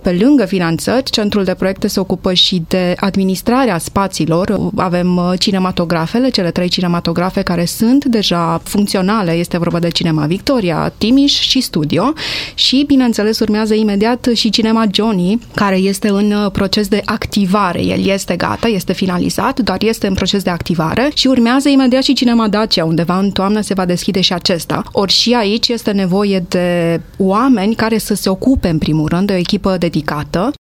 Pe lângă finanțări, Centrul de Proiecte se ocupă și de administrarea spațiilor. Avem cinematografele, cele 3 cinematografe care sunt deja funcționale. Este vorba de Cinema Victoria, Timiș și Studio. Și, bineînțeles, urmează imediat și Cinema Johnny, care este în proces de activare. El este gata, este finalizat, dar este în proces de activare și urmează imediat și Cinema Dacia, undeva în toamnă se va deschide și acesta. Ori și aici este nevoie de oameni care să se ocupe, în primul rând, de o echipă dedicată.